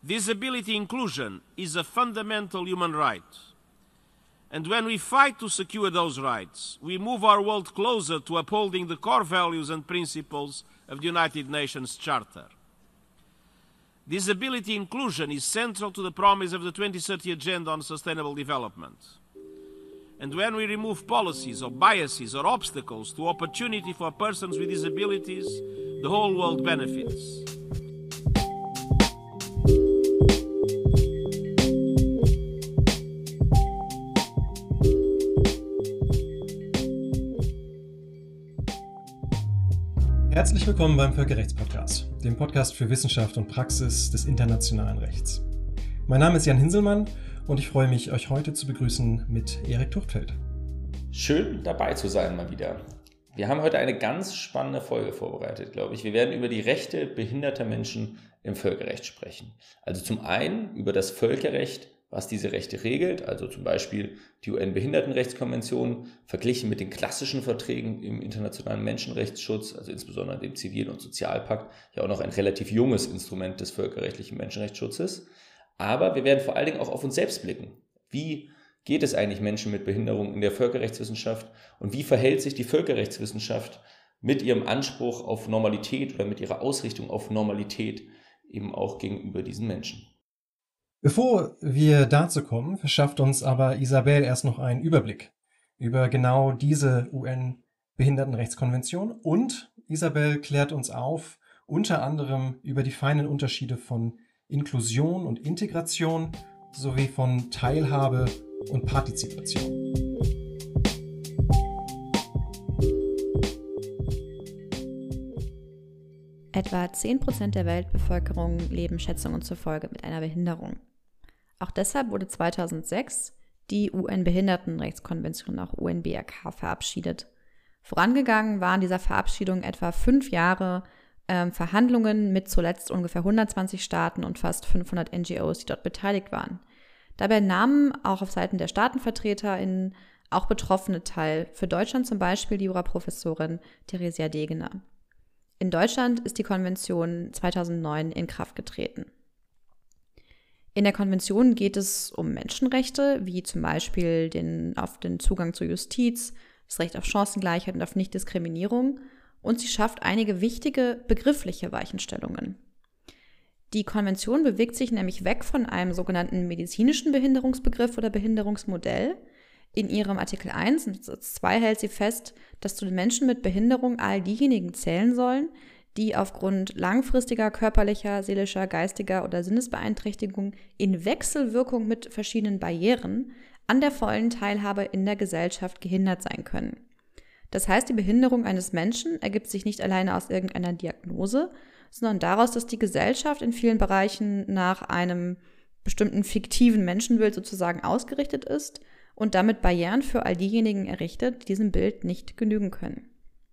Disability inclusion is a fundamental human right. And when we fight to secure those rights, we move our world closer to upholding the core values and principles of the United Nations Charter. Disability inclusion is central to the promise of the 2030 Agenda on Sustainable Development. And when we remove policies or biases or obstacles to opportunity for persons with disabilities, the whole world benefits. Herzlich willkommen beim Völkerrechtspodcast, dem Podcast für Wissenschaft und Praxis des internationalen Rechts. Mein Name ist Jan Hinselmann und ich freue mich, euch heute zu begrüßen mit Erik Tuchtfeld. Schön dabei zu sein mal wieder. Wir haben heute eine ganz spannende Folge vorbereitet, glaube ich. Wir werden über die Rechte behinderter Menschen im Völkerrecht sprechen. Also zum einen über das Völkerrecht, was diese Rechte regelt, also zum Beispiel die UN-Behindertenrechtskonvention, verglichen mit den klassischen Verträgen im internationalen Menschenrechtsschutz, also insbesondere dem Zivil- und Sozialpakt, ja auch noch ein relativ junges Instrument des völkerrechtlichen Menschenrechtsschutzes. Aber wir werden vor allen Dingen auch auf uns selbst blicken. Wie geht es eigentlich Menschen mit Behinderung in der Völkerrechtswissenschaft und wie verhält sich die Völkerrechtswissenschaft mit ihrem Anspruch auf Normalität oder mit ihrer Ausrichtung auf Normalität eben auch gegenüber diesen Menschen? Bevor wir dazu kommen, verschafft uns aber Isabel erst noch einen Überblick über genau diese UN-Behindertenrechtskonvention und Isabel klärt uns auf, unter anderem über die feinen Unterschiede von Inklusion und Integration sowie von Teilhabe und Partizipation. Etwa 10% der Weltbevölkerung leben Schätzungen zufolge mit einer Behinderung. Auch deshalb wurde 2006 die UN-Behindertenrechtskonvention, auch UNBRK, verabschiedet. Vorangegangen waren dieser Verabschiedung etwa 5 Jahre Verhandlungen mit zuletzt ungefähr 120 Staaten und fast 500 NGOs, die dort beteiligt waren. Dabei nahmen auch auf Seiten der StaatenvertreterInnen auch Betroffene teil, für Deutschland zum Beispiel die Juraprofessorin Theresia Degener. In Deutschland ist die Konvention 2009 in Kraft getreten. In der Konvention geht es um Menschenrechte, wie zum Beispiel auf den Zugang zur Justiz, das Recht auf Chancengleichheit und auf Nichtdiskriminierung, und sie schafft einige wichtige begriffliche Weichenstellungen. Die Konvention bewegt sich nämlich weg von einem sogenannten medizinischen Behinderungsbegriff oder Behinderungsmodell. In ihrem Artikel 1 und 2 hält sie fest, dass zu den Menschen mit Behinderung all diejenigen zählen sollen, die aufgrund langfristiger körperlicher, seelischer, geistiger oder Sinnesbeeinträchtigung in Wechselwirkung mit verschiedenen Barrieren an der vollen Teilhabe in der Gesellschaft gehindert sein können. Das heißt, die Behinderung eines Menschen ergibt sich nicht alleine aus irgendeiner Diagnose, sondern daraus, dass die Gesellschaft in vielen Bereichen nach einem bestimmten fiktiven Menschenbild sozusagen ausgerichtet ist und damit Barrieren für all diejenigen errichtet, die diesem Bild nicht genügen können.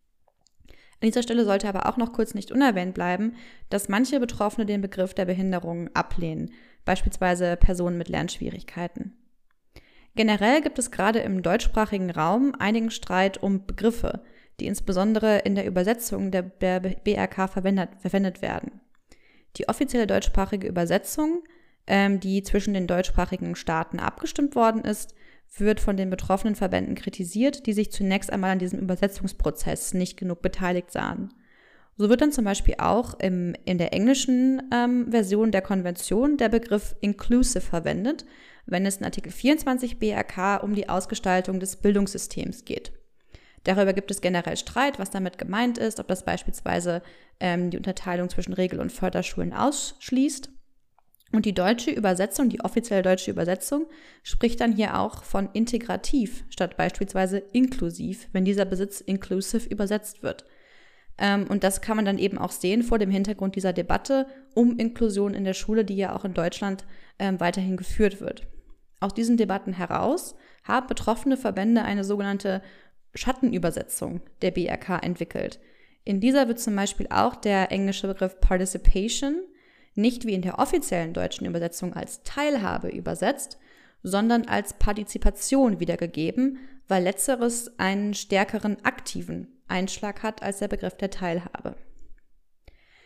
An dieser Stelle sollte aber auch noch kurz nicht unerwähnt bleiben, dass manche Betroffene den Begriff der Behinderung ablehnen, beispielsweise Personen mit Lernschwierigkeiten. Generell gibt es gerade im deutschsprachigen Raum einigen Streit um Begriffe, die insbesondere in der Übersetzung der BRK verwendet werden. Die offizielle deutschsprachige Übersetzung, die zwischen den deutschsprachigen Staaten abgestimmt worden ist, wird von den betroffenen Verbänden kritisiert, die sich zunächst einmal an diesem Übersetzungsprozess nicht genug beteiligt sahen. So wird dann zum Beispiel auch in der englischen Version der Konvention der Begriff inclusive verwendet, wenn es in Artikel 24 BRK um die Ausgestaltung des Bildungssystems geht. Darüber gibt es generell Streit, was damit gemeint ist, ob das beispielsweise die Unterteilung zwischen Regel- und Förderschulen ausschließt. Und die deutsche Übersetzung, die offizielle deutsche Übersetzung, spricht dann hier auch von integrativ statt beispielsweise inklusiv, wenn dieser Besitz inclusive übersetzt wird. Und das kann man dann eben auch sehen vor dem Hintergrund dieser Debatte um Inklusion in der Schule, die ja auch in Deutschland weiterhin geführt wird. Aus diesen Debatten heraus haben betroffene Verbände eine sogenannte Schattenübersetzung der BRK entwickelt. In dieser wird zum Beispiel auch der englische Begriff Participation nicht wie in der offiziellen deutschen Übersetzung als Teilhabe übersetzt, sondern als Partizipation wiedergegeben, weil letzteres einen stärkeren aktiven Einschlag hat als der Begriff der Teilhabe.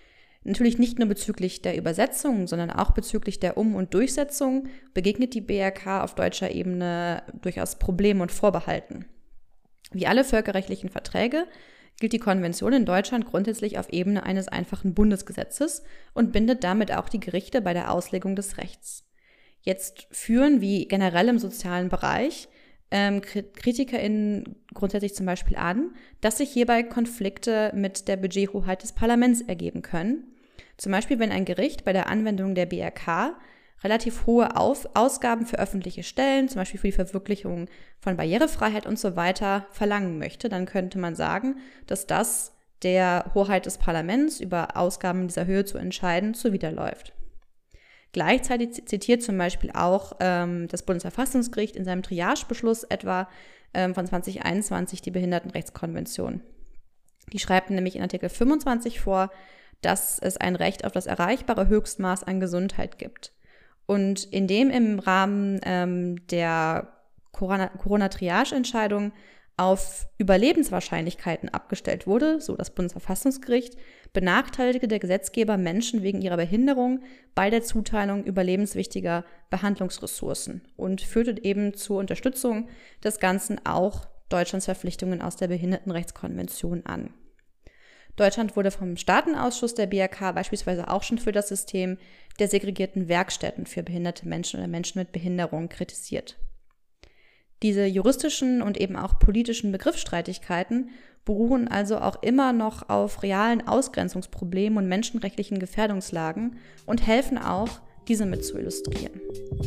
Natürlich nicht nur bezüglich der Übersetzung, sondern auch bezüglich der Um- und Durchsetzung begegnet die BRK auf deutscher Ebene durchaus Problemen und Vorbehalten. Wie alle völkerrechtlichen Verträge gilt die Konvention in Deutschland grundsätzlich auf Ebene eines einfachen Bundesgesetzes und bindet damit auch die Gerichte bei der Auslegung des Rechts. Jetzt führen, wie generell im sozialen Bereich, KritikerInnen grundsätzlich zum Beispiel an, dass sich hierbei Konflikte mit der Budgethoheit des Parlaments ergeben können. Zum Beispiel, wenn ein Gericht bei der Anwendung der BRK relativ hohe Ausgaben für öffentliche Stellen, zum Beispiel für die Verwirklichung von Barrierefreiheit und so weiter, verlangen möchte, dann könnte man sagen, dass das der Hoheit des Parlaments, über Ausgaben dieser Höhe zu entscheiden, zuwiderläuft. Gleichzeitig zitiert zum Beispiel auch das Bundesverfassungsgericht in seinem Triagebeschluss etwa von 2021 die Behindertenrechtskonvention. Die schreibt nämlich in Artikel 25 vor, dass es ein Recht auf das erreichbare Höchstmaß an Gesundheit gibt. Und indem im Rahmen der Corona-Triage-Entscheidung auf Überlebenswahrscheinlichkeiten abgestellt wurde, so das Bundesverfassungsgericht, benachteiligte der Gesetzgeber Menschen wegen ihrer Behinderung bei der Zuteilung überlebenswichtiger Behandlungsressourcen und führte eben zur Unterstützung des Ganzen auch Deutschlands Verpflichtungen aus der Behindertenrechtskonvention an. Deutschland wurde vom Staatenausschuss der BRK beispielsweise auch schon für das System der segregierten Werkstätten für behinderte Menschen oder Menschen mit Behinderung kritisiert. Diese juristischen und eben auch politischen Begriffsstreitigkeiten beruhen also auch immer noch auf realen Ausgrenzungsproblemen und menschenrechtlichen Gefährdungslagen und helfen auch, diese mit zu illustrieren.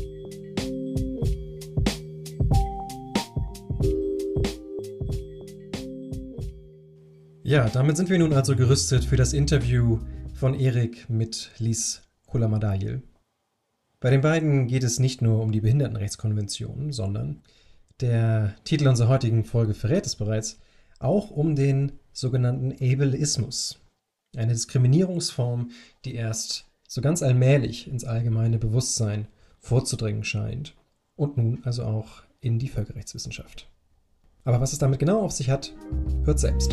Ja, damit sind wir nun also gerüstet für das Interview von Erik mit Liz Kulamadayil. Bei den beiden geht es nicht nur um die Behindertenrechtskonvention, sondern, der Titel unserer heutigen Folge verrät es bereits, auch um den sogenannten Ableismus, eine Diskriminierungsform, die erst so ganz allmählich ins allgemeine Bewusstsein vorzudringen scheint und nun also auch in die Völkerrechtswissenschaft. Aber was es damit genau auf sich hat, hört selbst.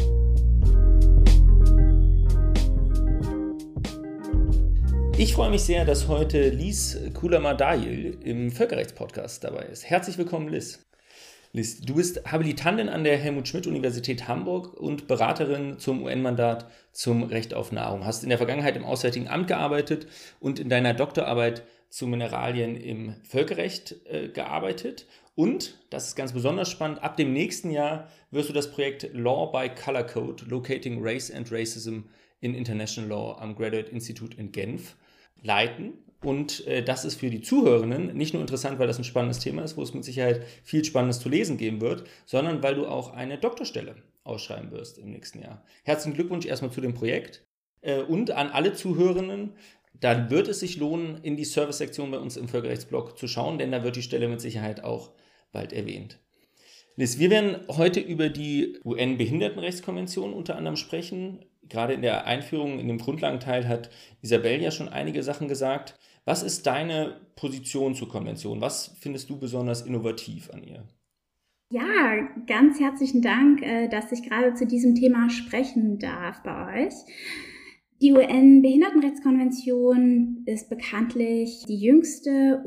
Ich freue mich sehr, dass heute Liz Kulamadayil im Völkerrechtspodcast dabei ist. Herzlich willkommen, Liz. Liz, du bist Habilitantin an der Helmut-Schmidt-Universität Hamburg und Beraterin zum UN-Mandat zum Recht auf Nahrung. Hast in der Vergangenheit im Auswärtigen Amt gearbeitet und in deiner Doktorarbeit zu Mineralien im Völkerrecht gearbeitet. Und, das ist ganz besonders spannend, ab dem nächsten Jahr wirst du das Projekt Law by Color Code, Locating Race and Racism in International Law am Graduate Institute in Genf leiten. Und das ist für die Zuhörenden nicht nur interessant, weil das ein spannendes Thema ist, wo es mit Sicherheit viel Spannendes zu lesen geben wird, sondern weil du auch eine Doktorstelle ausschreiben wirst im nächsten Jahr. Herzlichen Glückwunsch erstmal zu dem Projekt und an alle Zuhörenden. Da wird es sich lohnen, in die Service-Sektion bei uns im Völkerrechtsblog zu schauen, denn da wird die Stelle mit Sicherheit auch bald erwähnt. Liz, wir werden heute über die UN-Behindertenrechtskonvention unter anderem sprechen. Gerade in der Einführung, in dem Grundlagenteil hat Isabel ja schon einige Sachen gesagt. Was ist deine Position zur Konvention? Was findest du besonders innovativ an ihr? Ja, ganz herzlichen Dank, dass ich gerade zu diesem Thema sprechen darf bei euch. Die UN-Behindertenrechtskonvention ist bekanntlich die jüngste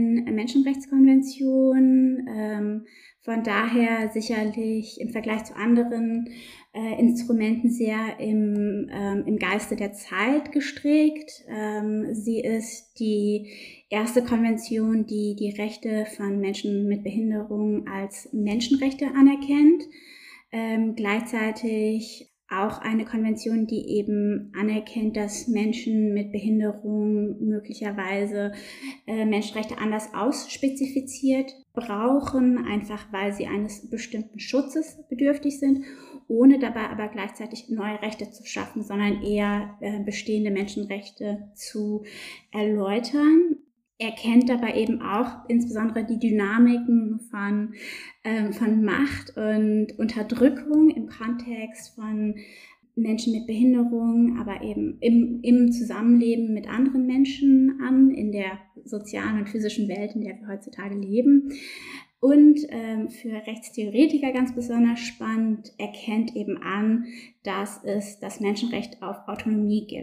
UN-Menschenrechtskonvention. Von daher sicherlich im Vergleich zu anderen Instrumenten sehr im Geiste der Zeit gestrickt. Sie ist die erste Konvention, die die Rechte von Menschen mit Behinderung als Menschenrechte anerkennt. Gleichzeitig auch eine Konvention, die eben anerkennt, dass Menschen mit Behinderung möglicherweise Menschenrechte anders ausspezifiziert brauchen, einfach weil sie eines bestimmten Schutzes bedürftig sind, ohne dabei aber gleichzeitig neue Rechte zu schaffen, sondern eher bestehende Menschenrechte zu erläutern. Er kennt dabei eben auch insbesondere die Dynamiken von Macht und Unterdrückung im Kontext von Menschen mit Behinderung, aber eben im Zusammenleben mit anderen Menschen an, in der sozialen und physischen Welt, in der wir heutzutage leben. Und für Rechtstheoretiker ganz besonders spannend, erkennt eben an, dass es das Menschenrecht auf Autonomie gibt.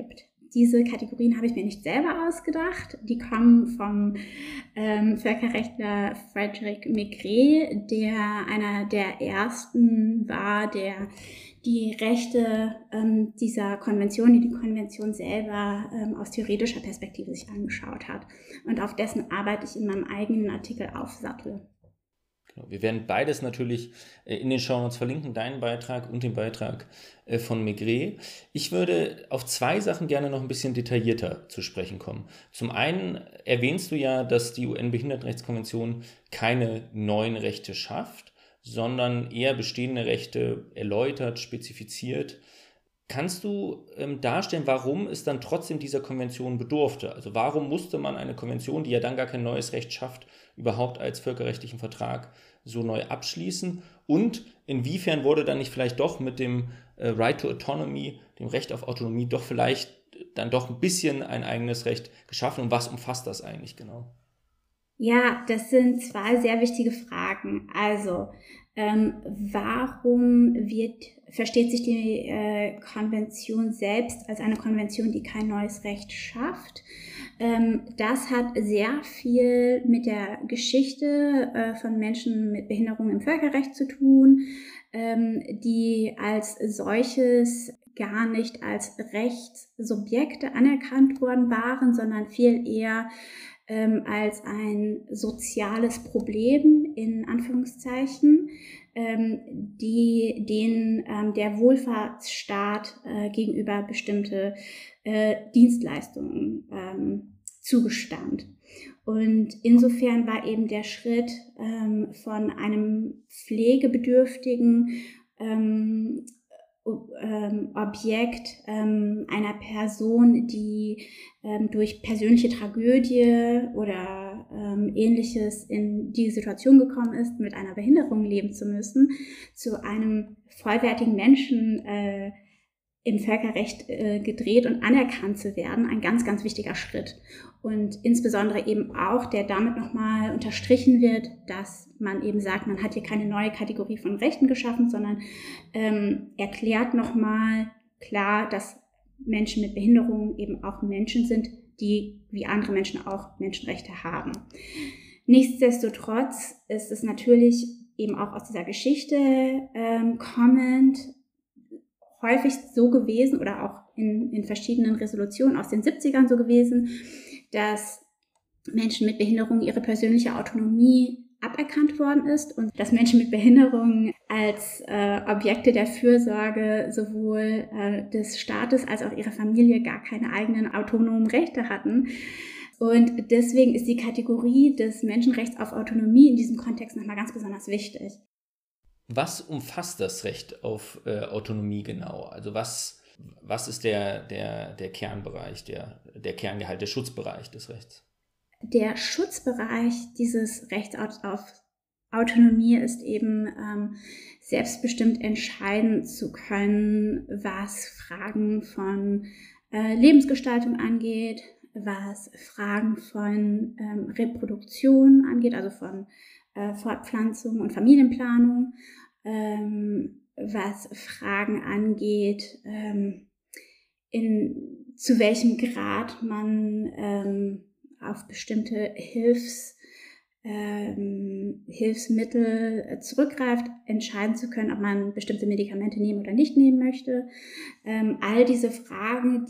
Diese Kategorien habe ich mir nicht selber ausgedacht. Die kommen vom Völkerrechtler Frédéric Maigret, der einer der ersten war, der die Rechte dieser Konvention, die Konvention selber aus theoretischer Perspektive sich angeschaut hat. Und auf dessen Arbeit ich in meinem eigenen Artikel aufsattle. Wir werden beides natürlich in den Shownotes verlinken, deinen Beitrag und den Beitrag von Maigret. Ich würde auf zwei Sachen gerne noch ein bisschen detaillierter zu sprechen kommen. Zum einen erwähnst du ja, dass die UN-Behindertenrechtskonvention keine neuen Rechte schafft, sondern eher bestehende Rechte erläutert, spezifiziert. Kannst du darstellen, warum es dann trotzdem dieser Konvention bedurfte? Also warum musste man eine Konvention, die ja dann gar kein neues Recht schafft, überhaupt als völkerrechtlichen Vertrag so neu abschließen? Und inwiefern wurde dann nicht vielleicht doch mit dem Right to Autonomy, dem Recht auf Autonomie, doch vielleicht dann doch ein bisschen ein eigenes Recht geschaffen? Und was umfasst das eigentlich genau? Ja, das sind zwei sehr wichtige Fragen. Also, warum versteht sich die Konvention selbst als eine Konvention, die kein neues Recht schafft? Das hat sehr viel mit der Geschichte von Menschen mit Behinderung im Völkerrecht zu tun, die als solches gar nicht als Rechtssubjekte anerkannt worden waren, sondern viel eher als ein soziales Problem, in Anführungszeichen, denen der Wohlfahrtsstaat gegenüber bestimmte Dienstleistungen zugestand. Und insofern war eben der Schritt von einem pflegebedürftigen Objekt einer Person, die durch persönliche Tragödie oder Ähnliches in die Situation gekommen ist, mit einer Behinderung leben zu müssen, zu einem vollwertigen Menschen im Völkerrecht gedreht und anerkannt zu werden, ein ganz, ganz wichtiger Schritt. Und insbesondere eben auch, der damit nochmal unterstrichen wird, dass man eben sagt, man hat hier keine neue Kategorie von Rechten geschaffen, sondern erklärt nochmal klar, dass Menschen mit Behinderungen eben auch Menschen sind, die wie andere Menschen auch Menschenrechte haben. Nichtsdestotrotz ist es natürlich eben auch aus dieser Geschichte kommend häufig so gewesen oder auch in verschiedenen Resolutionen aus den 70ern so gewesen, dass Menschen mit Behinderung ihre persönliche Autonomie aberkannt worden ist und dass Menschen mit Behinderung als Objekte der Fürsorge sowohl des Staates als auch ihrer Familie gar keine eigenen autonomen Rechte hatten. Und deswegen ist die Kategorie des Menschenrechts auf Autonomie in diesem Kontext nochmal ganz besonders wichtig. Was umfasst das Recht auf Autonomie genau? Also was ist der Kernbereich, der Kerngehalt, der Schutzbereich des Rechts? Der Schutzbereich dieses Rechts auf Autonomie ist eben selbstbestimmt entscheiden zu können, was Fragen von Lebensgestaltung angeht, was Fragen von Reproduktion angeht, also von Fortpflanzung und Familienplanung, was Fragen angeht, zu welchem Grad man auf bestimmte Hilfsmittel zurückgreift, entscheiden zu können, ob man bestimmte Medikamente nehmen oder nicht nehmen möchte. All diese Fragen,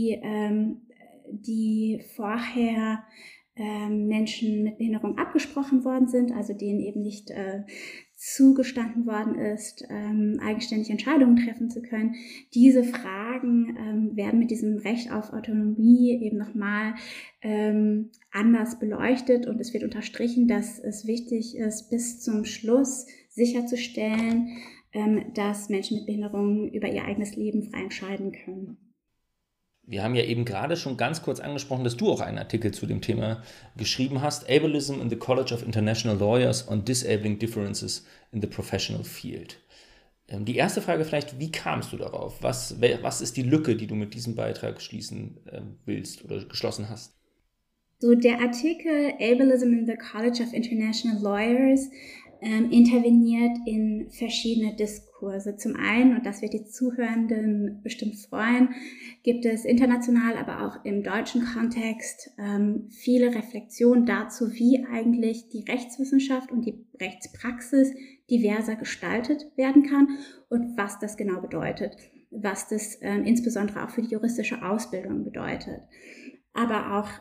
die vorher Menschen mit Behinderung abgesprochen worden sind, also denen eben nicht zugestanden worden ist, eigenständig Entscheidungen treffen zu können. Diese Fragen werden mit diesem Recht auf Autonomie eben nochmal anders beleuchtet und es wird unterstrichen, dass es wichtig ist, bis zum Schluss sicherzustellen, dass Menschen mit Behinderung über ihr eigenes Leben frei entscheiden können. Wir haben ja eben gerade schon ganz kurz angesprochen, dass du auch einen Artikel zu dem Thema geschrieben hast, Ableism in the College of International Lawyers on Disabling Differences in the Professional Field. Die erste Frage vielleicht, wie kamst du darauf? Was ist die Lücke, die du mit diesem Beitrag schließen willst oder geschlossen hast? So, der Artikel Ableism in the College of International Lawyers interveniert in verschiedene Diskurse. Kurse. Zum einen, und das wird die Zuhörenden bestimmt freuen, gibt es international, aber auch im deutschen Kontext viele Reflexionen dazu, wie eigentlich die Rechtswissenschaft und die Rechtspraxis diverser gestaltet werden kann und was das genau bedeutet, was das insbesondere auch für die juristische Ausbildung bedeutet. Aber auch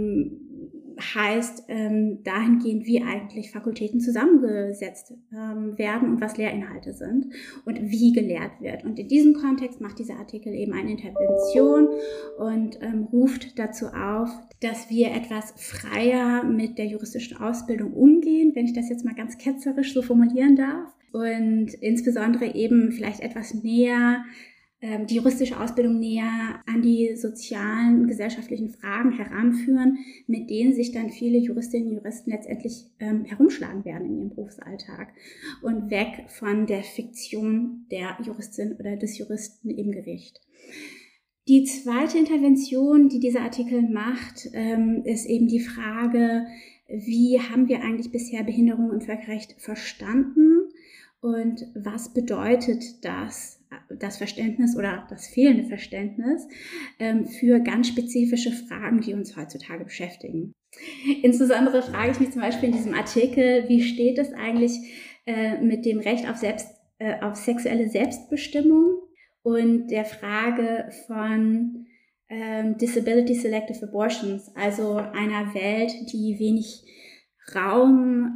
heißt dahingehend, wie eigentlich Fakultäten zusammengesetzt werden und was Lehrinhalte sind und wie gelehrt wird. Und in diesem Kontext macht dieser Artikel eben eine Intervention und ruft dazu auf, dass wir etwas freier mit der juristischen Ausbildung umgehen, wenn ich das jetzt mal ganz ketzerisch so formulieren darf. Und insbesondere eben vielleicht etwas näher die juristische Ausbildung näher an die sozialen, gesellschaftlichen Fragen heranführen, mit denen sich dann viele Juristinnen und Juristen letztendlich herumschlagen werden in ihrem Berufsalltag und weg von der Fiktion der Juristin oder des Juristen im Gericht. Die zweite Intervention, die dieser Artikel macht, ist eben die Frage, wie haben wir eigentlich bisher Behinderung im Völkerrecht verstanden und was bedeutet das Verständnis oder das fehlende Verständnis für ganz spezifische Fragen, die uns heutzutage beschäftigen. Insbesondere frage ich mich zum Beispiel in diesem Artikel, wie steht es eigentlich mit dem Recht auf sexuelle Selbstbestimmung und der Frage von Disability Selective Abortions, also einer Welt, die wenig Raum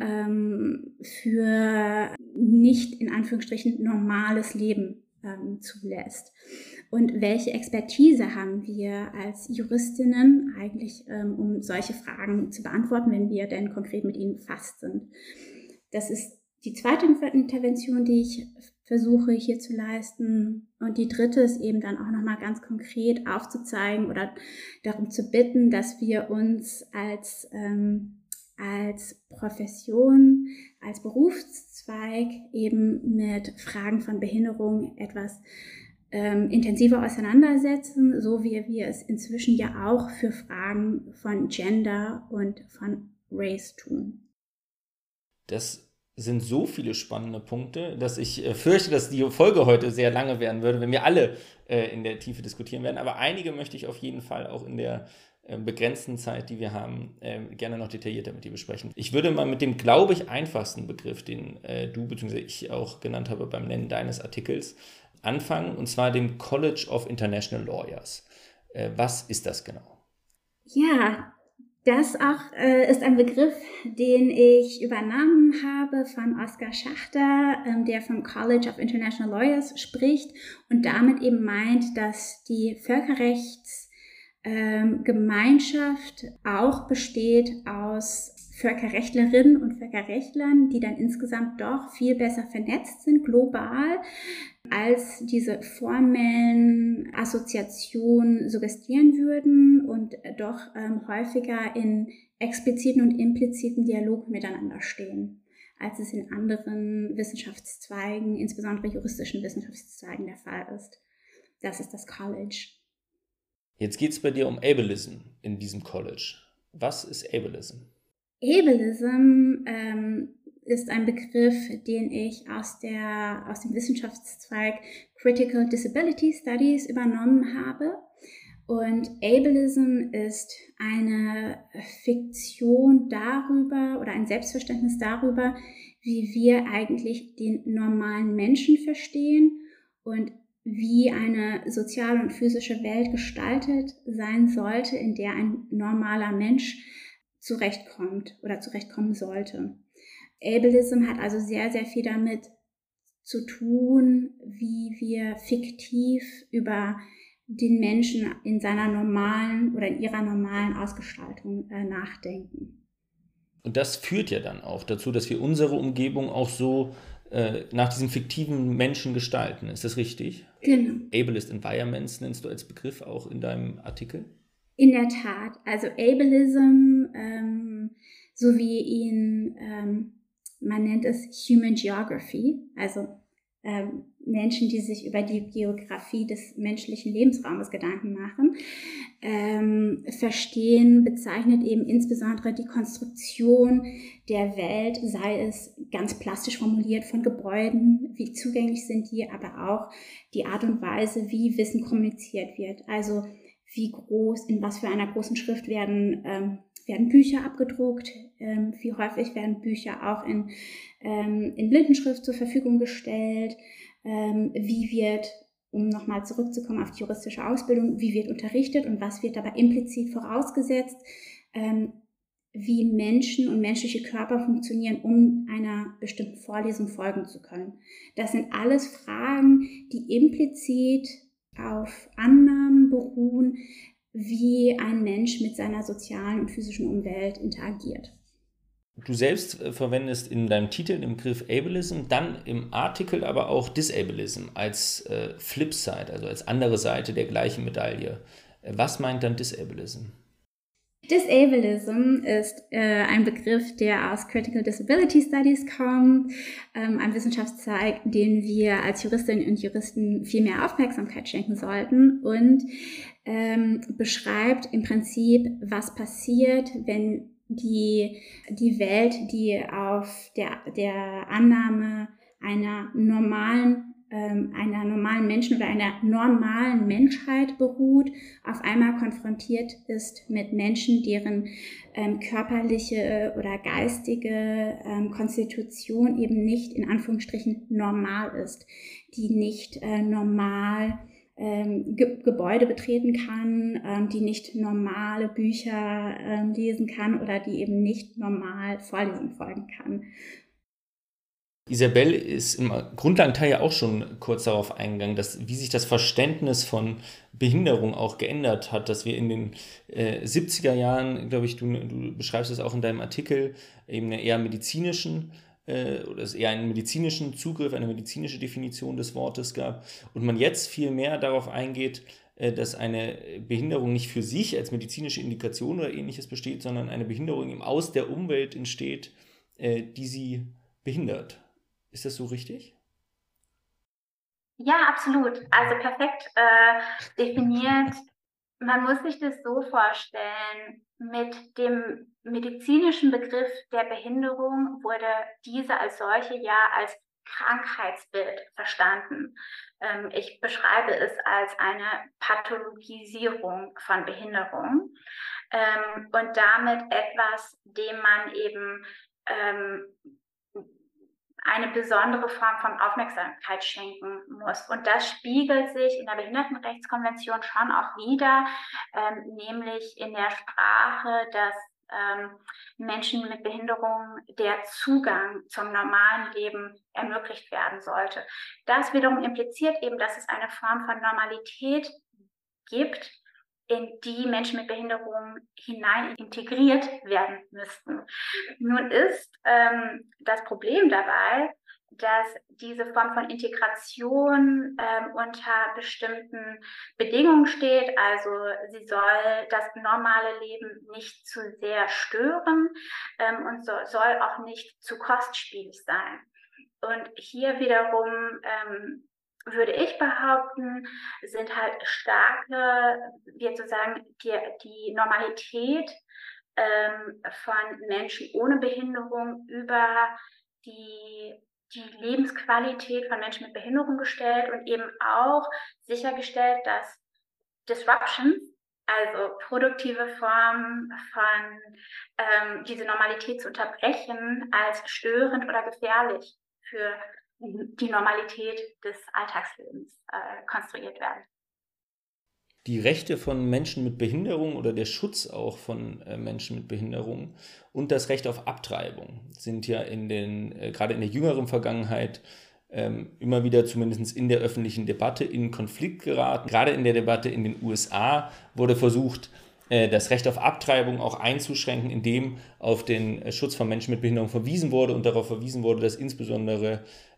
für nicht in Anführungsstrichen normales Leben zulässt. Und welche Expertise haben wir als Juristinnen eigentlich, um solche Fragen zu beantworten, wenn wir denn konkret mit ihnen befasst sind? Das ist die zweite Intervention, die ich versuche hier zu leisten. Und die dritte ist eben dann auch nochmal ganz konkret aufzuzeigen oder darum zu bitten, dass wir uns als Profession, als Berufszweig eben mit Fragen von Behinderung etwas intensiver auseinandersetzen, so wie wir es inzwischen ja auch für Fragen von Gender und von Race tun. Das sind so viele spannende Punkte, dass ich fürchte, dass die Folge heute sehr lange werden würde, wenn wir alle in der Tiefe diskutieren werden. Aber einige möchte ich auf jeden Fall auch in der begrenzten Zeit, die wir haben, gerne noch detaillierter mit dir besprechen. Ich würde mal mit dem, glaube ich, einfachsten Begriff, den du bzw. ich auch genannt habe beim Nennen deines Artikels, anfangen, und zwar dem College of International Lawyers. Was ist das genau? Ja, das auch ist ein Begriff, den ich übernommen habe von Oskar Schachter, der vom College of International Lawyers spricht und damit eben meint, dass die Völkerrechtsgemeinschaft auch besteht aus Völkerrechtlerinnen und Völkerrechtlern, die dann insgesamt doch viel besser vernetzt sind, global, als diese formellen Assoziationen suggestieren würden und doch häufiger in expliziten und impliziten Dialog miteinander stehen, als es in anderen Wissenschaftszweigen, insbesondere juristischen Wissenschaftszweigen, der Fall ist. Das ist das College. Jetzt geht es bei dir um Ableism in diesem College. Was ist Ableism? Ableism ist ein Begriff, den ich aus dem Wissenschaftszweig Critical Disability Studies übernommen habe. Und Ableism ist eine Fiktion darüber oder ein Selbstverständnis darüber, wie wir eigentlich den normalen Menschen verstehen und wie eine soziale und physische Welt gestaltet sein sollte, in der ein normaler Mensch zurechtkommt oder zurechtkommen sollte. Ableism hat also sehr, sehr viel damit zu tun, wie wir fiktiv über den Menschen in seiner normalen oder in ihrer normalen Ausgestaltung nachdenken. Und das führt ja dann auch dazu, dass wir unsere Umgebung auch so nach diesem fiktiven Menschen gestalten. Ist das richtig? Genau. Ableist Environments nennst du als Begriff auch in deinem Artikel? In der Tat. Also Ableism, so wie ihn, man nennt es Human Geography, also Menschen, die sich über die Geografie des menschlichen Lebensraumes Gedanken machen, verstehen, bezeichnet eben insbesondere die Konstruktion der Welt, sei es ganz plastisch formuliert von Gebäuden, wie zugänglich sind die, aber auch die Art und Weise, wie Wissen kommuniziert wird. Also wie groß, in was für einer großen Schrift werden Bücher abgedruckt, wie häufig werden Bücher auch in Blindenschrift zur Verfügung gestellt, wie wird, um nochmal zurückzukommen auf die juristische Ausbildung, wie wird unterrichtet und was wird dabei implizit vorausgesetzt, wie Menschen und menschliche Körper funktionieren, um einer bestimmten Vorlesung folgen zu können. Das sind alles Fragen, die implizit auf Annahmen beruhen, wie ein Mensch mit seiner sozialen und physischen Umwelt interagiert. Du selbst verwendest in deinem Titel den Begriff Ableism, dann im Artikel aber auch Disableism als Flipside, also als andere Seite der gleichen Medaille. Was meint dann Disableism? Disableism ist ein Begriff, der aus Critical Disability Studies kommt, ein Wissenschaftszweig, den wir als Juristinnen und Juristen viel mehr Aufmerksamkeit schenken sollten und beschreibt im Prinzip, was passiert, wenn die Welt, die auf der Annahme einer normalen Menschen oder einer normalen Menschheit beruht, auf einmal konfrontiert ist mit Menschen, deren körperliche oder geistige Konstitution eben nicht in Anführungsstrichen normal ist, die nicht normal Gebäude betreten kann, die nicht normale Bücher lesen kann oder die eben nicht normal Vorlesungen folgen kann. Isabel ist im Grundlagenteil ja auch schon kurz darauf eingegangen, wie sich das Verständnis von Behinderung auch geändert hat, dass wir in den 70er Jahren, glaube ich, du beschreibst es auch in deinem Artikel, eben einen eher medizinischen Zugriff, eine medizinische Definition des Wortes gab und man jetzt viel mehr darauf eingeht, dass eine Behinderung nicht für sich als medizinische Indikation oder ähnliches besteht, sondern eine Behinderung eben aus der Umwelt entsteht, die sie behindert. Ist das so richtig? Ja, absolut. Also perfekt definiert. Man muss sich das so vorstellen, mit dem medizinischen Begriff der Behinderung wurde diese als solche ja als Krankheitsbild verstanden. Ich beschreibe es als eine Pathologisierung von Behinderung und damit etwas, dem man eben eine besondere Form von Aufmerksamkeit schenken muss. Und das spiegelt sich in der Behindertenrechtskonvention schon auch wider, nämlich in der Sprache, dass Menschen mit Behinderung der Zugang zum normalen Leben ermöglicht werden sollte. Das wiederum impliziert eben, dass es eine Form von Normalität gibt, in die Menschen mit Behinderung hinein integriert werden müssten. Nun ist das Problem dabei, dass diese Form von Integration unter bestimmten Bedingungen steht. Also sie soll das normale Leben nicht zu sehr stören und soll auch nicht zu kostspielig sein. Und hier wiederum würde ich behaupten, sind halt starke, wie zu sagen, die Normalität von Menschen ohne Behinderung über die Lebensqualität von Menschen mit Behinderung gestellt und eben auch sichergestellt, dass Disruptions, also produktive Formen von diese Normalität zu unterbrechen, als störend oder gefährlich für die Normalität des Alltagslebens konstruiert werden. Die Rechte von Menschen mit Behinderung oder der Schutz auch von Menschen mit Behinderung und das Recht auf Abtreibung sind ja gerade in der jüngeren Vergangenheit immer wieder zumindest in der öffentlichen Debatte in Konflikt geraten. Gerade in der Debatte in den USA wurde versucht, das Recht auf Abtreibung auch einzuschränken, indem auf den Schutz von Menschen mit Behinderung verwiesen wurde und darauf verwiesen wurde, dass insbesondere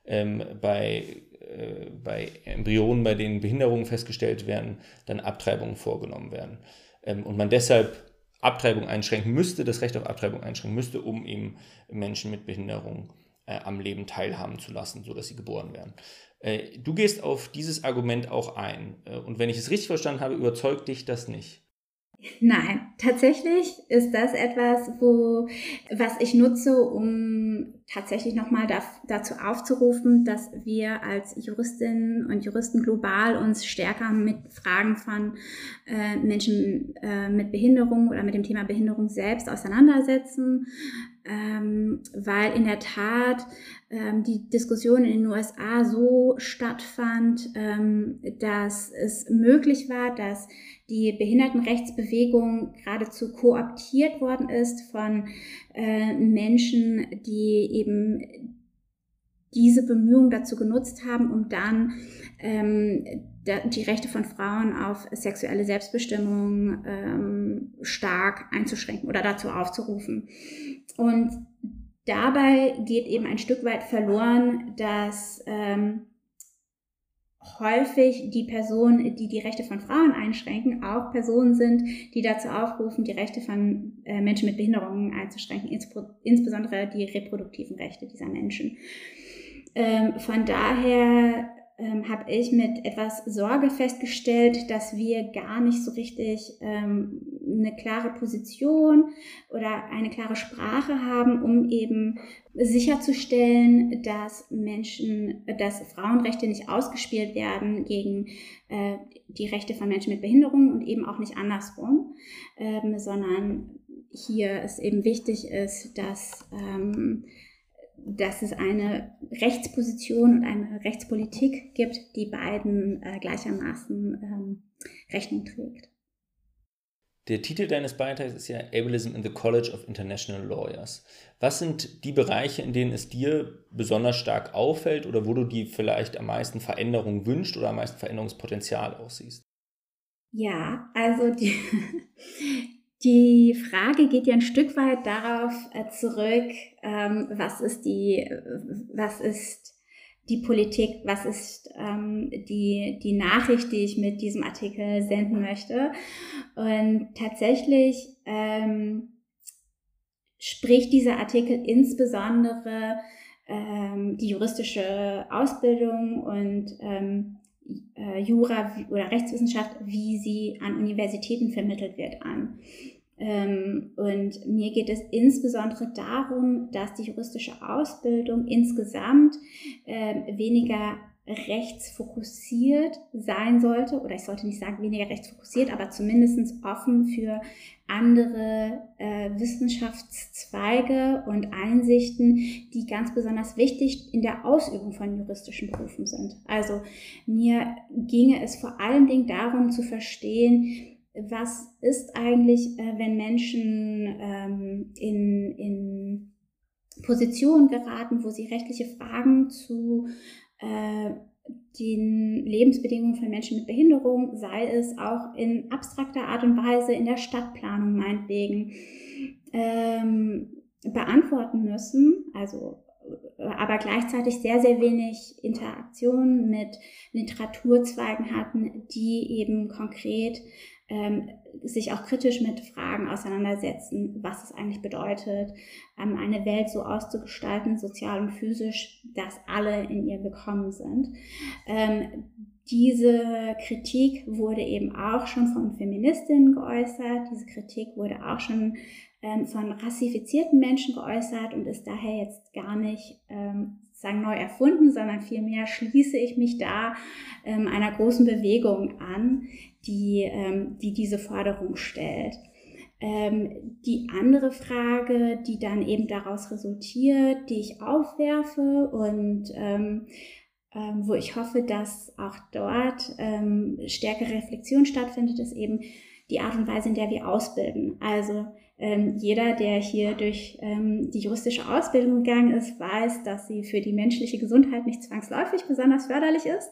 bei Embryonen, bei denen Behinderungen festgestellt werden, dann Abtreibungen vorgenommen werden. Und man deshalb Abtreibung einschränken müsste, das Recht auf Abtreibung einschränken müsste, um eben Menschen mit Behinderung am Leben teilhaben zu lassen, sodass sie geboren werden. Du gehst auf dieses Argument auch ein. Und wenn ich es richtig verstanden habe, überzeugt dich das nicht? Nein, tatsächlich ist das etwas, was ich nutze, um tatsächlich nochmal dazu aufzurufen, dass wir als Juristinnen und Juristen global uns stärker mit Fragen von Menschen mit Behinderung oder mit dem Thema Behinderung selbst auseinandersetzen, weil in der Tat die Diskussion in den USA so stattfand, dass es möglich war, dass die Behindertenrechtsbewegung geradezu kooptiert worden ist von Menschen, die eben diese Bemühungen dazu genutzt haben, um dann die Rechte von Frauen auf sexuelle Selbstbestimmung stark einzuschränken oder dazu aufzurufen. Und dabei geht eben ein Stück weit verloren, dass häufig die Personen, die die Rechte von Frauen einschränken, auch Personen sind, die dazu aufrufen, die Rechte von Menschen mit Behinderungen einzuschränken, insbesondere die reproduktiven Rechte dieser Menschen. Von daher habe ich mit etwas Sorge festgestellt, dass wir gar nicht so richtig eine klare Position oder eine klare Sprache haben, um eben sicherzustellen, dass Frauenrechte nicht ausgespielt werden gegen die Rechte von Menschen mit Behinderung und eben auch nicht andersrum, sondern hier es eben wichtig ist, dass es eine Rechtsposition und eine Rechtspolitik gibt, die beiden gleichermaßen Rechnung trägt. Der Titel deines Beitrags ist ja Ableism in the College of International Lawyers. Was sind die Bereiche, in denen es dir besonders stark auffällt oder wo du die vielleicht am meisten Veränderung wünschst oder am meisten Veränderungspotenzial auch siehst? Ja, also die Frage geht ja ein Stück weit darauf zurück, was ist die Politik, was ist die Nachricht, die ich mit diesem Artikel senden möchte. Und tatsächlich spricht dieser Artikel insbesondere die juristische Ausbildung und Jura oder Rechtswissenschaft, wie sie an Universitäten vermittelt wird, an. Und mir geht es insbesondere darum, dass die juristische Ausbildung insgesamt weniger rechtsfokussiert sein sollte, oder ich sollte nicht sagen weniger rechtsfokussiert, aber zumindest offen für andere Wissenschaftszweige und Einsichten, die ganz besonders wichtig in der Ausübung von juristischen Berufen sind. Also mir ginge es vor allen Dingen darum zu verstehen, was ist eigentlich, wenn Menschen in Positionen geraten, wo sie rechtliche Fragen zu den Lebensbedingungen von Menschen mit Behinderung, sei es auch in abstrakter Art und Weise in der Stadtplanung meinetwegen, beantworten müssen, also aber gleichzeitig sehr, sehr wenig Interaktion mit Literaturzweigen hatten, die eben konkret sich auch kritisch mit Fragen auseinandersetzen, was es eigentlich bedeutet, eine Welt so auszugestalten, sozial und physisch, dass alle in ihr willkommen sind. Diese Kritik wurde eben auch schon von Feministinnen geäußert, diese Kritik wurde auch schon von rassifizierten Menschen geäußert und ist daher jetzt gar nicht neu erfunden, sondern vielmehr schließe ich mich da einer großen Bewegung an, die diese Forderung stellt. Die andere Frage, die dann eben daraus resultiert, die ich aufwerfe und wo ich hoffe, dass auch dort stärkere Reflexion stattfindet, ist eben die Art und Weise, in der wir ausbilden. Also jeder, der hier durch die juristische Ausbildung gegangen ist, weiß, dass sie für die menschliche Gesundheit nicht zwangsläufig besonders förderlich ist.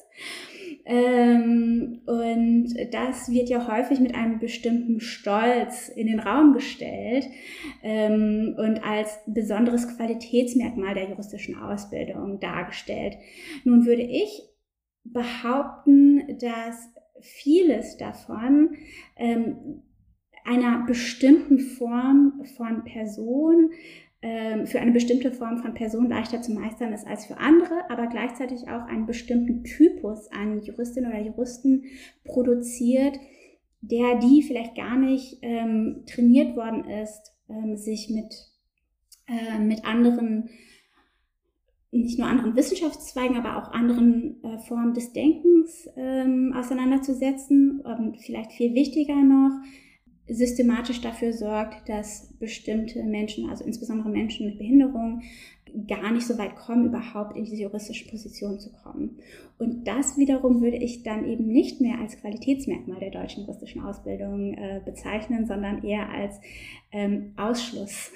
Und das wird ja häufig mit einem bestimmten Stolz in den Raum gestellt und als besonderes Qualitätsmerkmal der juristischen Ausbildung dargestellt. Nun würde ich behaupten, dass vieles davon einer bestimmten Form von Person für eine bestimmte Form von Person leichter zu meistern ist als für andere, aber gleichzeitig auch einen bestimmten Typus an Juristinnen oder Juristen produziert, die vielleicht gar nicht trainiert worden ist, sich mit anderen, nicht nur anderen Wissenschaftszweigen, aber auch anderen Formen des Denkens auseinanderzusetzen. Und vielleicht viel wichtiger noch, systematisch dafür sorgt, dass bestimmte Menschen, also insbesondere Menschen mit Behinderung, gar nicht so weit kommen, überhaupt in diese juristische Position zu kommen. Und das wiederum würde ich dann eben nicht mehr als Qualitätsmerkmal der deutschen juristischen Ausbildung bezeichnen, sondern eher als Ausschluss,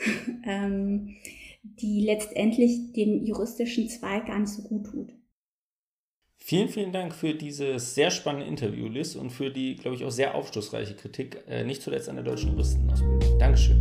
die letztendlich dem juristischen Zweig gar nicht so gut tut. Vielen, vielen Dank für dieses sehr spannende Interview, Liz, und für die, glaube ich, auch sehr aufschlussreiche Kritik, nicht zuletzt an der deutschen Juristenausbildung. Dankeschön.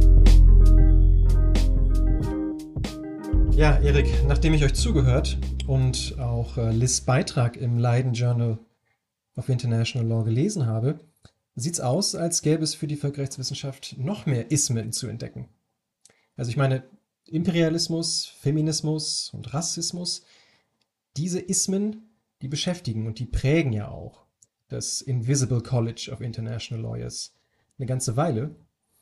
Ja, Erik, nachdem ich euch zugehört und auch Liz' Beitrag im Leiden Journal of International Law gelesen habe, sieht es aus, als gäbe es für die Völkerrechtswissenschaft noch mehr Ismen zu entdecken. Also ich meine, Imperialismus, Feminismus und Rassismus, diese Ismen, die beschäftigen und die prägen ja auch das Invisible College of International Lawyers eine ganze Weile.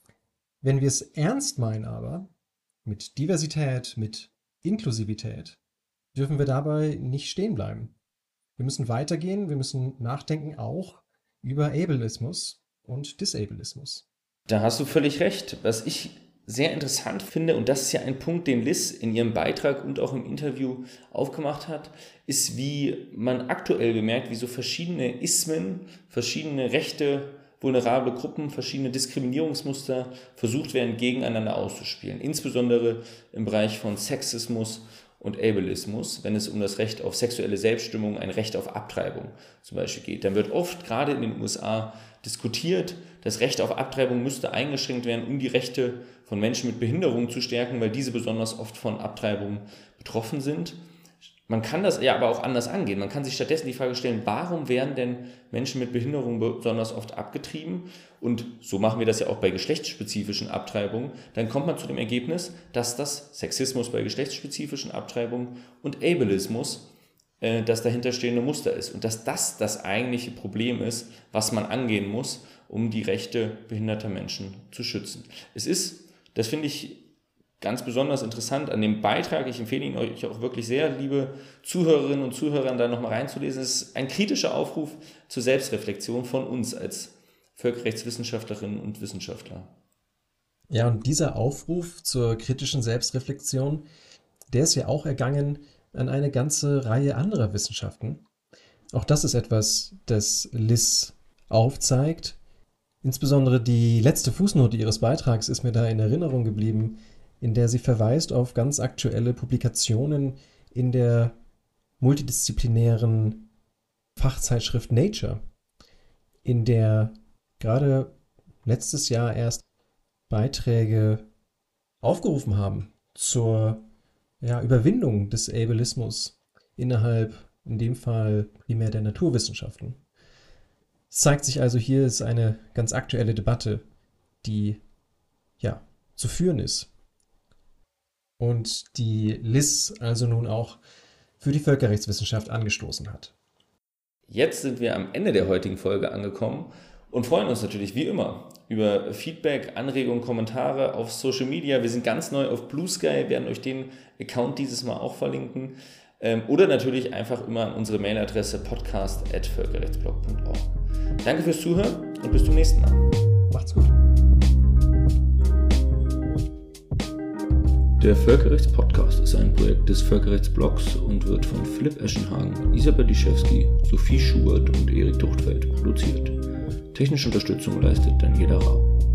Wenn wir es ernst meinen aber, mit Diversität, mit Inklusivität, dürfen wir dabei nicht stehen bleiben. Wir müssen weitergehen, wir müssen nachdenken auch über Ableismus und Disableismus. Da hast du völlig recht. Was ich sehr interessant finde, und das ist ja ein Punkt, den Liz in ihrem Beitrag und auch im Interview aufgemacht hat, ist, wie man aktuell bemerkt, wie so verschiedene Ismen, verschiedene rechte, vulnerable Gruppen, verschiedene Diskriminierungsmuster versucht werden, gegeneinander auszuspielen. Insbesondere im Bereich von Sexismus und Ableismus, wenn es um das Recht auf sexuelle Selbstbestimmung, ein Recht auf Abtreibung zum Beispiel geht. Dann wird oft, gerade in den USA, diskutiert, das Recht auf Abtreibung müsste eingeschränkt werden, um die Rechte von Menschen mit Behinderung zu stärken, weil diese besonders oft von Abtreibung betroffen sind. Man kann das ja aber auch anders angehen. Man kann sich stattdessen die Frage stellen, warum werden denn Menschen mit Behinderung besonders oft abgetrieben? Und so machen wir das ja auch bei geschlechtsspezifischen Abtreibungen. Dann kommt man zu dem Ergebnis, dass das Sexismus bei geschlechtsspezifischen Abtreibungen und Ableismus das dahinterstehende Muster ist. Und dass das das eigentliche Problem ist, was man angehen muss, um die Rechte behinderter Menschen zu schützen. Es ist, das finde ich ganz besonders interessant an dem Beitrag, ich empfehle ihn euch auch wirklich sehr, liebe Zuhörerinnen und Zuhörer, da nochmal reinzulesen, es ist ein kritischer Aufruf zur Selbstreflexion von uns als Völkerrechtswissenschaftlerinnen und Wissenschaftler. Ja, und dieser Aufruf zur kritischen Selbstreflexion, der ist ja auch ergangen an eine ganze Reihe anderer Wissenschaften. Auch das ist etwas, das Liz aufzeigt. Insbesondere die letzte Fußnote ihres Beitrags ist mir da in Erinnerung geblieben, in der sie verweist auf ganz aktuelle Publikationen in der multidisziplinären Fachzeitschrift Nature, in der gerade letztes Jahr erst Beiträge aufgerufen haben zur Überwindung des Ableismus innerhalb, in dem Fall primär der Naturwissenschaften. Es zeigt sich also, hier ist eine ganz aktuelle Debatte, die zu führen ist. Und die Liz also nun auch für die Völkerrechtswissenschaft angestoßen hat. Jetzt sind wir am Ende der heutigen Folge angekommen und freuen uns natürlich wie immer über Feedback, Anregungen, Kommentare auf Social Media. Wir sind ganz neu auf Blue Sky, werden euch den Account dieses Mal auch verlinken. Oder natürlich einfach immer an unsere Mailadresse podcast@völkerrechtsblog.org. Danke fürs Zuhören und bis zum nächsten Mal. Macht's gut. Der Völkerrechtspodcast ist ein Projekt des Völkerrechtsblogs und wird von Philipp Eschenhagen, Isabel Liszewski, Sophie Schubert und Erik Duchtfeld produziert. Technische Unterstützung leistet Daniela Rau.